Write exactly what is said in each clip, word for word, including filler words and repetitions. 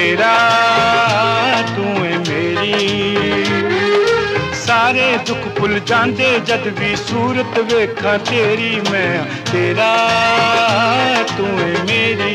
तेरा तू है मेरी। सारे दुख भुल जांदे जद भी सूरत वेखा तेरी, मैं तेरा तू है मेरी।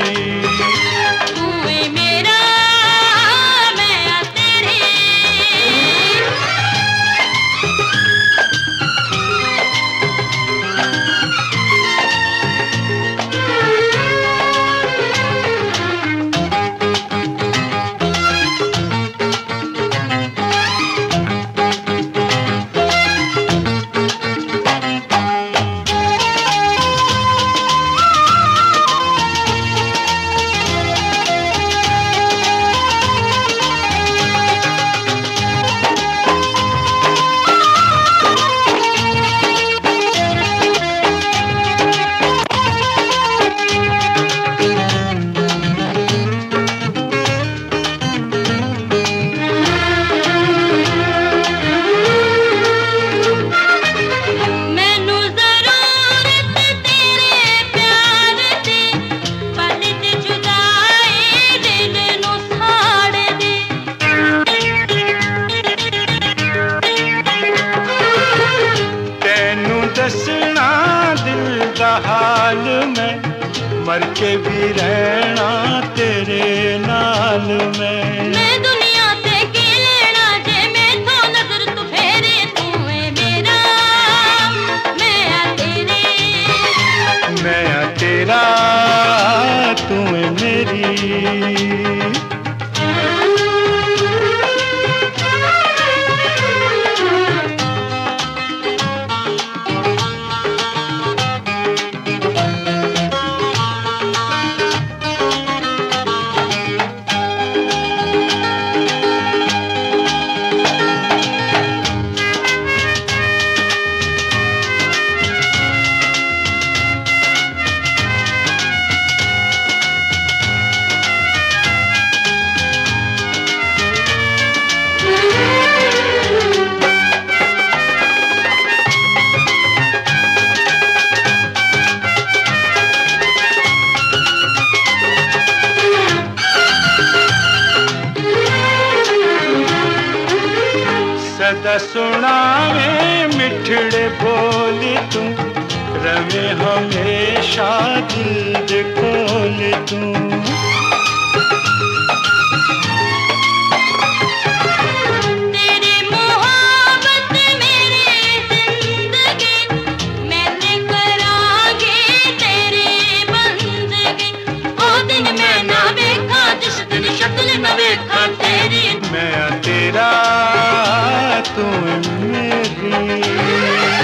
दसना दिल दा हाल मैं, मर के भी रहना तेरे नाल मैं। मैं दुनिया से की लेना जे मैं तो नजर तू फेरे, तू है मेरा मैं आ तेरे। मैं आ तेरा तू है मेरी। सदा सुनावे मिठड़े बोल तू, रवे हमेशा दिल दे कोल तू। तेरी मोहब्बत मेरी जिंदगी, मैंने करांगी तेरी बंदगी। ओ दिन मैं ना देखा जिस दिन शक्ल में देखा तेरी। मैं तेरा तू मेरी।